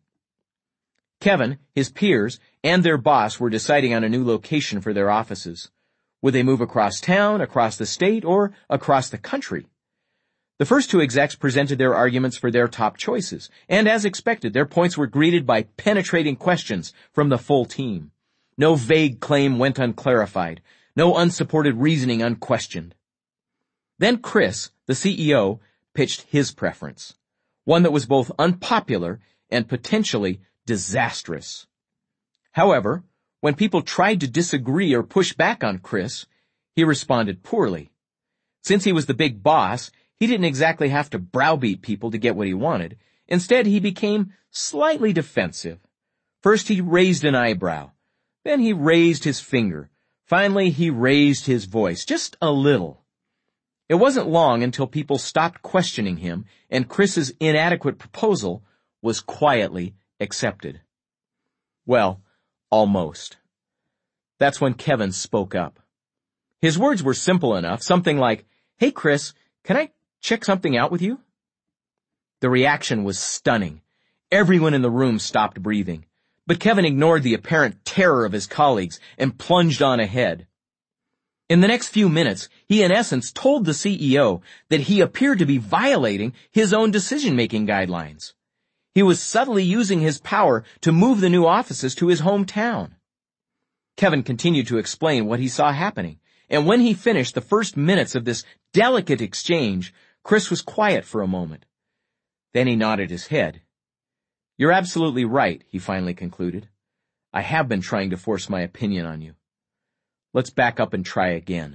Kevin, his peers, and their boss were deciding on a new location for their offices. Would they move across town, across the state, or across the country? The first two execs presented their arguments for their top choices, and as expected, their points were greeted by penetrating questions from the full team. No vague claim went unclarified. No unsupported reasoning unquestioned. Then Chris, the C E O, pitched his preference, one that was both unpopular and potentially disastrous. However, when people tried to disagree or push back on Chris, he responded poorly. Since he was the big boss, he didn't exactly have to browbeat people to get what he wanted. Instead, he became slightly defensive. First he raised an eyebrow. Then he raised his finger. Finally, he raised his voice, just a little. It wasn't long until people stopped questioning him, and Chris's inadequate proposal was quietly accepted. Well, almost. That's when Kevin spoke up. His words were simple enough, something like, "Hey Chris, can I check something out with you?" The reaction was stunning. Everyone in the room stopped breathing. But Kevin ignored the apparent terror of his colleagues and plunged on ahead. In the next few minutes, he in essence told the C E O that he appeared to be violating his own decision-making guidelines. He was subtly using his power to move the new offices to his hometown. Kevin continued to explain what he saw happening, and when he finished the first minutes of this delicate exchange, Chris was quiet for a moment. Then he nodded his head. "You're absolutely right," he finally concluded. "I have been trying to force my opinion on you. Let's back up and try again."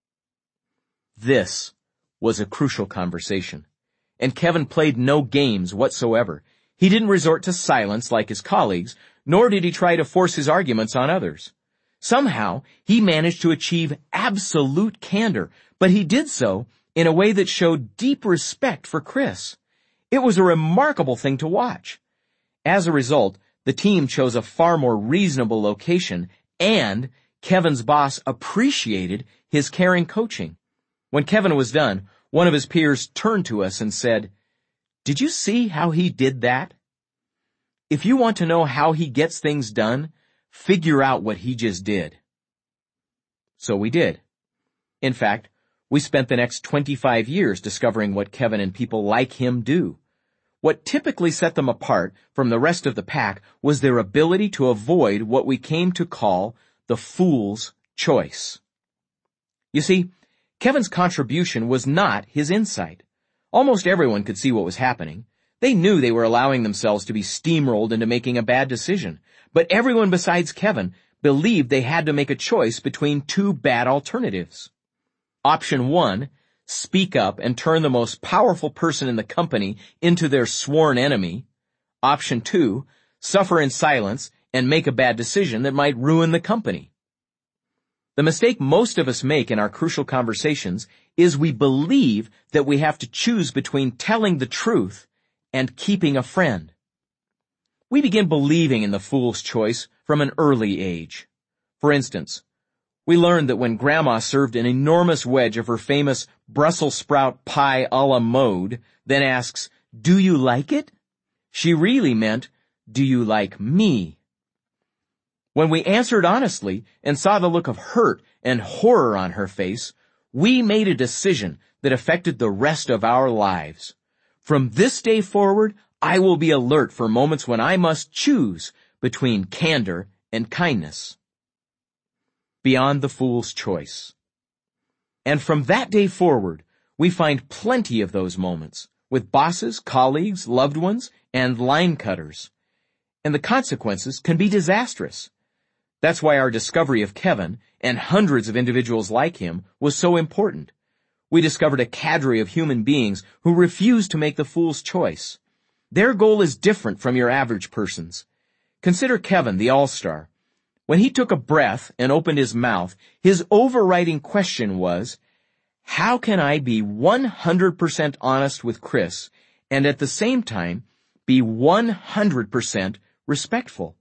This was a crucial conversation, and Kevin played no games whatsoever. He didn't resort to silence like his colleagues, nor did he try to force his arguments on others. Somehow, he managed to achieve absolute candor, but he did so in a way that showed deep respect for Chris. It was a remarkable thing to watch. As a result, the team chose a far more reasonable location, and Kevin's boss appreciated his caring coaching. When Kevin was done, one of his peers turned to us and said, "Did you see how he did that? If you want to know how he gets things done, figure out what he just did." So we did. In fact, we spent the next twenty-five years discovering what Kevin and people like him do. What typically set them apart from the rest of the pack was their ability to avoid what we came to call the fool's choice. You see, Kevin's contribution was not his insight. Almost everyone could see what was happening. They knew they were allowing themselves to be steamrolled into making a bad decision. But everyone besides Kevin believed they had to make a choice between two bad alternatives. Option one, speak up and turn the most powerful person in the company into their sworn enemy. Option two, suffer in silence and make a bad decision that might ruin the company. The mistake most of us make in our crucial conversations is we believe that we have to choose between telling the truth and keeping a friend. We begin believing in the fool's choice from an early age. For instance, we learned that when Grandma served an enormous wedge of her famous Brussels sprout pie a la mode, then asks, "Do you like it?" she really meant, "Do you like me?" When we answered honestly and saw the look of hurt and horror on her face, we made a decision that affected the rest of our lives. From this day forward, I will be alert for moments when I must choose between candor and kindness. Beyond the fool's choice. And from that day forward, we find plenty of those moments with bosses, colleagues, loved ones, and line cutters. And the consequences can be disastrous. That's why our discovery of Kevin and hundreds of individuals like him was so important. We discovered a cadre of human beings who refuse to make the fool's choice. Their goal is different from your average person's. Consider Kevin, the all-star. When he took a breath and opened his mouth, his overriding question was, how can I be one hundred percent honest with Chris and at the same time be one hundred percent respectful?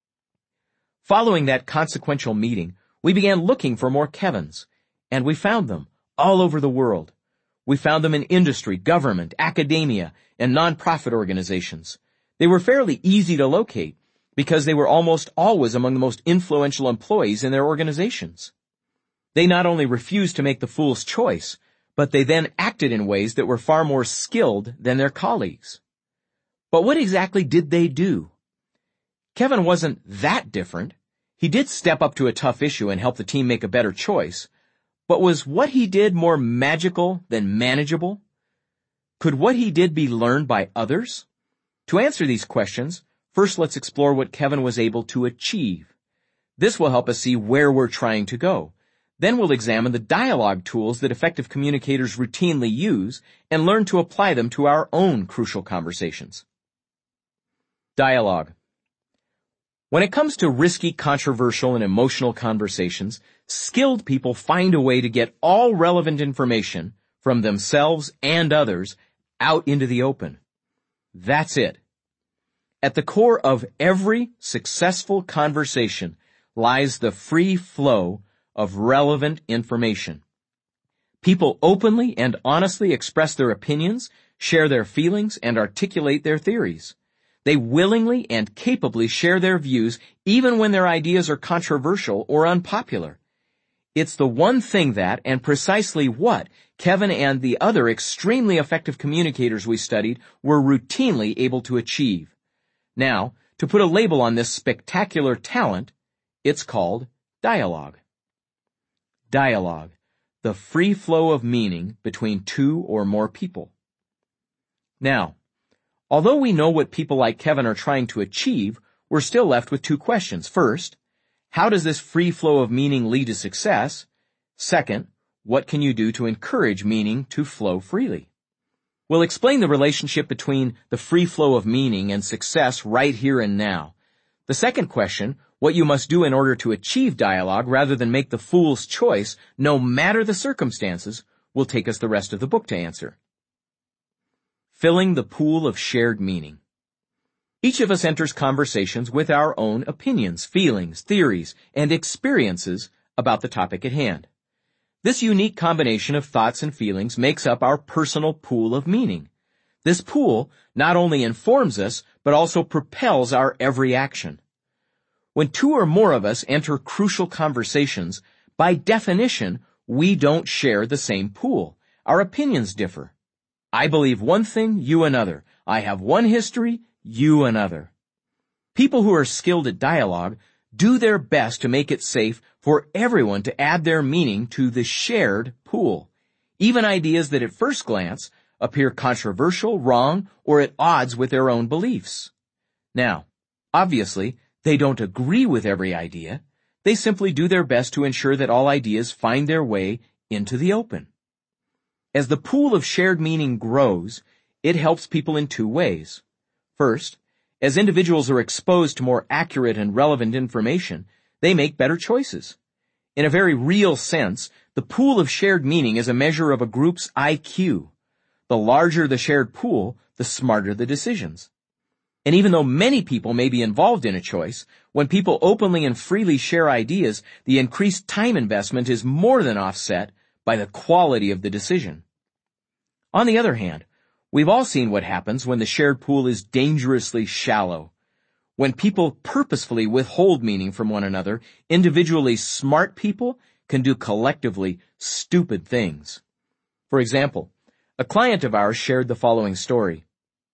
Following that consequential meeting, we began looking for more Kevins, and we found them all over the world. We found them in industry, government, academia, and nonprofit organizations. They were fairly easy to locate because they were almost always among the most influential employees in their organizations. They not only refused to make the fool's choice, but they then acted in ways that were far more skilled than their colleagues. But what exactly did they do? Kevin wasn't that different. He did step up to a tough issue and help the team make a better choice, but was what he did more magical than manageable? Could what he did be learned by others? To answer these questions, first let's explore what Kevin was able to achieve. This will help us see where we're trying to go. Then we'll examine the dialogue tools that effective communicators routinely use and learn to apply them to our own crucial conversations. Dialogue. When it comes to risky, controversial, and emotional conversations, skilled people find a way to get all relevant information from themselves and others out into the open. That's it. At the core of every successful conversation lies the free flow of relevant information. People openly and honestly express their opinions, share their feelings, and articulate their theories. They willingly and capably share their views even when their ideas are controversial or unpopular. It's the one thing that, and precisely what, Kevin and the other extremely effective communicators we studied were routinely able to achieve. Now, to put a label on this spectacular talent, it's called dialogue. Dialogue, the free flow of meaning between two or more people. Now, although we know what people like Kevin are trying to achieve, we're still left with two questions. First, how does this free flow of meaning lead to success? Second, what can you do to encourage meaning to flow freely? We'll explain the relationship between the free flow of meaning and success right here and now. The second question, what you must do in order to achieve dialogue rather than make the fool's choice, no matter the circumstances, will take us the rest of the book to answer. Filling the pool of shared meaning. Each of us enters conversations with our own opinions, feelings, theories, and experiences about the topic at hand. This unique combination of thoughts and feelings makes up our personal pool of meaning. This pool not only informs us, but also propels our every action. When two or more of us enter crucial conversations, by definition, we don't share the same pool. Our opinions differ. I believe one thing, you another. I have one history, you another. People who are skilled at dialogue do their best to make it safe for everyone to add their meaning to the shared pool, even ideas that at first glance appear controversial, wrong, or at odds with their own beliefs. Now, obviously, they don't agree with every idea. They simply do their best to ensure that all ideas find their way into the open. As the pool of shared meaning grows, it helps people in two ways. First, as individuals are exposed to more accurate and relevant information, they make better choices. In a very real sense, the pool of shared meaning is a measure of a group's I Q. The larger the shared pool, the smarter the decisions. And even though many people may be involved in a choice, when people openly and freely share ideas, the increased time investment is more than offset by the quality of the decision. On the other hand, we've all seen what happens when the shared pool is dangerously shallow. When people purposefully withhold meaning from one another, individually smart people can do collectively stupid things. For example, a client of ours shared the following story.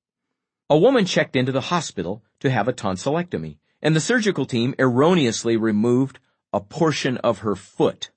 A woman checked into the hospital to have a tonsillectomy, and the surgical team erroneously removed a portion of her foot.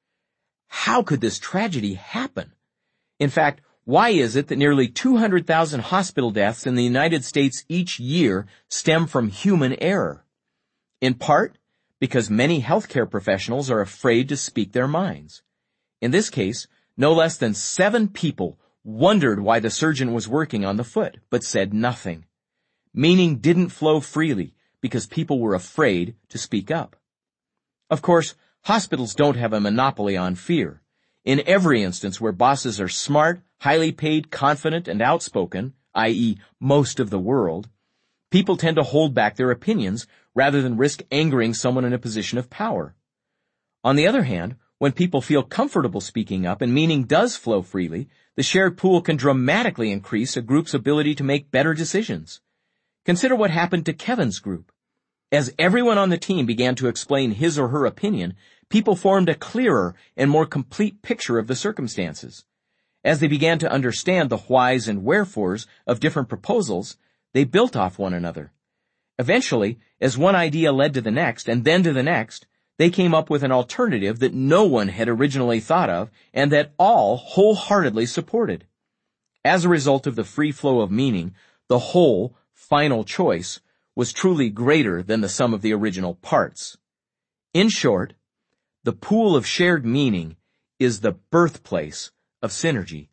How could this tragedy happen? In fact, why is it that nearly two hundred thousand hospital deaths in the United States each year stem from human error? In part, because many healthcare professionals are afraid to speak their minds. In this case, no less than seven people wondered why the surgeon was working on the foot, but said nothing. Meaning didn't flow freely because people were afraid to speak up. Of course, hospitals don't have a monopoly on fear. In every instance where bosses are smart, highly paid, confident, and outspoken, that is most of the world, people tend to hold back their opinions rather than risk angering someone in a position of power. On the other hand, when people feel comfortable speaking up and meaning does flow freely, the shared pool can dramatically increase a group's ability to make better decisions. Consider what happened to Kevin's group. As everyone on the team began to explain his or her opinion, people formed a clearer and more complete picture of the circumstances. As they began to understand the whys and wherefores of different proposals, they built off one another. Eventually, as one idea led to the next and then to the next, they came up with an alternative that no one had originally thought of and that all wholeheartedly supported. As a result of the free flow of meaning, the whole, final choice was truly greater than the sum of the original parts. In short, the pool of shared meaning is the birthplace of synergy.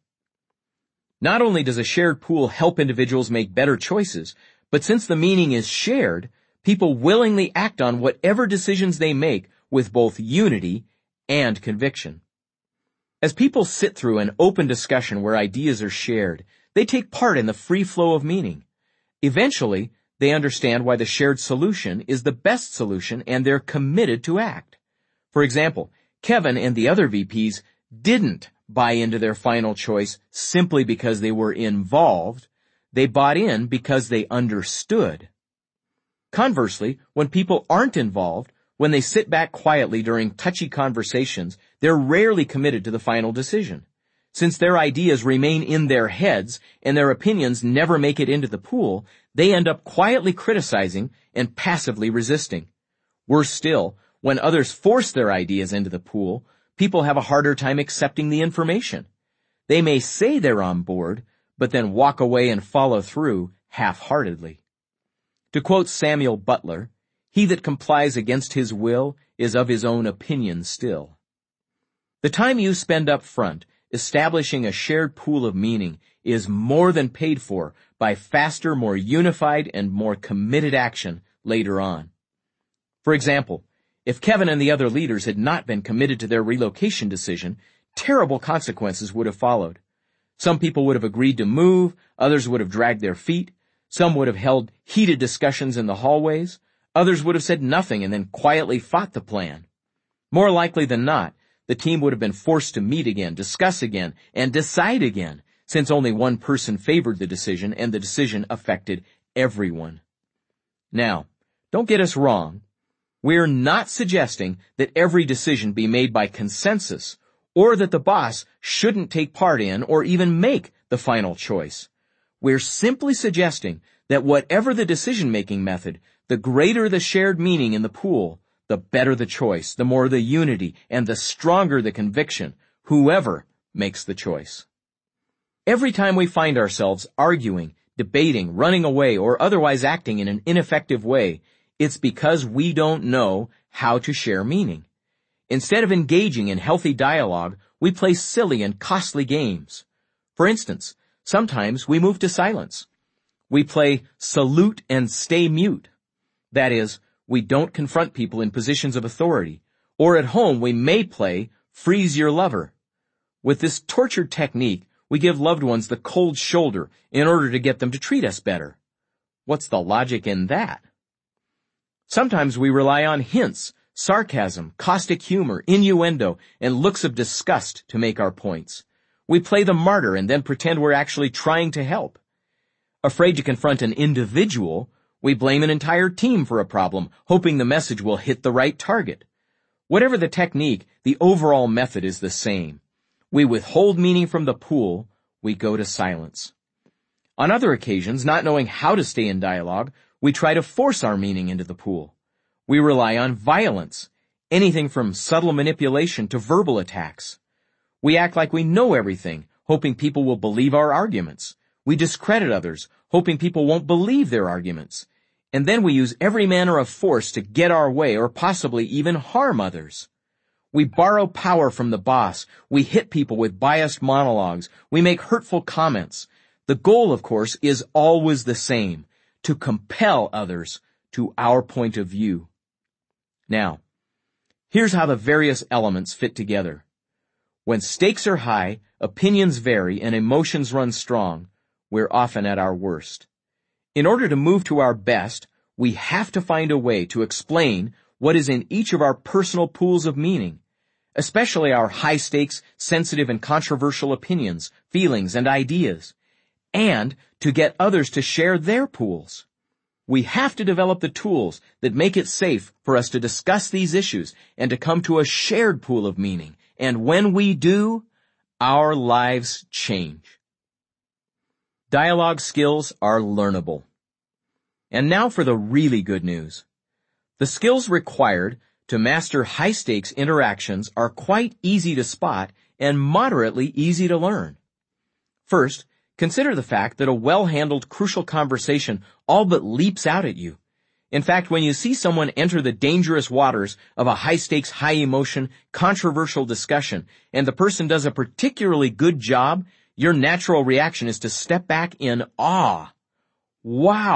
Not only does a shared pool help individuals make better choices, but since the meaning is shared, people willingly act on whatever decisions they make with both unity and conviction. As people sit through an open discussion where ideas are shared, they take part in the free flow of meaning. Eventually, they understand why the shared solution is the best solution and they're committed to act. For example, Kevin and the other V Ps didn't buy into their final choice simply because they were involved. They bought in because they understood. Conversely, when people aren't involved, when they sit back quietly during touchy conversations, they're rarely committed to the final decision. Since their ideas remain in their heads and their opinions never make it into the pool, they end up quietly criticizing and passively resisting. Worse still, when others force their ideas into the pool, people have a harder time accepting the information. They may say they're on board, but then walk away and follow through half-heartedly. To quote Samuel Butler, "He that complies against his will is of his own opinion still." The time you spend up front establishing a shared pool of meaning is more than paid for by faster, more unified, and more committed action later on. For example, if Kevin and the other leaders had not been committed to their relocation decision, terrible consequences would have followed. Some people would have agreed to move, others would have dragged their feet, some would have held heated discussions in the hallways, others would have said nothing and then quietly fought the plan. More likely than not, the team would have been forced to meet again, discuss again, and decide again, since only one person favored the decision and the decision affected everyone. Now, don't get us wrong. We're not suggesting that every decision be made by consensus, or that the boss shouldn't take part in or even make the final choice. We're simply suggesting that whatever the decision-making method, the greater the shared meaning in the pool, the better the choice, the more the unity, and the stronger the conviction, whoever makes the choice. Every time we find ourselves arguing, debating, running away, or otherwise acting in an ineffective way, it's because we don't know how to share meaning. Instead of engaging in healthy dialogue, we play silly and costly games. For instance, sometimes we move to silence. We play salute and stay mute. That is, we don't confront people in positions of authority. Or at home, we may play freeze your lover. With this tortured technique, we give loved ones the cold shoulder in order to get them to treat us better. What's the logic in that? Sometimes we rely on hints, sarcasm, caustic humor, innuendo, and looks of disgust to make our points. We play the martyr and then pretend we're actually trying to help. Afraid to confront an individual, we blame an entire team for a problem, hoping the message will hit the right target. Whatever the technique, the overall method is the same. We withhold meaning from the pool, we go to silence. On other occasions, not knowing how to stay in dialogue, we try to force our meaning into the pool. We rely on violence, anything from subtle manipulation to verbal attacks. We act like we know everything, hoping people will believe our arguments. We discredit others, hoping people won't believe their arguments. And then we use every manner of force to get our way or possibly even harm others. We borrow power from the boss. We hit people with biased monologues. We make hurtful comments. The goal, of course, is always the same, to compel others to our point of view. Now, here's how the various elements fit together. When stakes are high, opinions vary, and emotions run strong, we're often at our worst. In order to move to our best, we have to find a way to explain what is in each of our personal pools of meaning, especially our high-stakes, sensitive, and controversial opinions, feelings, and ideas, and to get others to share their pools. We have to develop the tools that make it safe for us to discuss these issues and to come to a shared pool of meaning. And when we do, our lives change. Dialogue skills are learnable. And now for the really good news. The skills required to master high-stakes interactions are quite easy to spot and moderately easy to learn. First, consider the fact that a well-handled crucial conversation all but leaps out at you. In fact, when you see someone enter the dangerous waters of a high-stakes, high-emotion, controversial discussion, and the person does a particularly good job, your natural reaction is to step back in awe. Wow!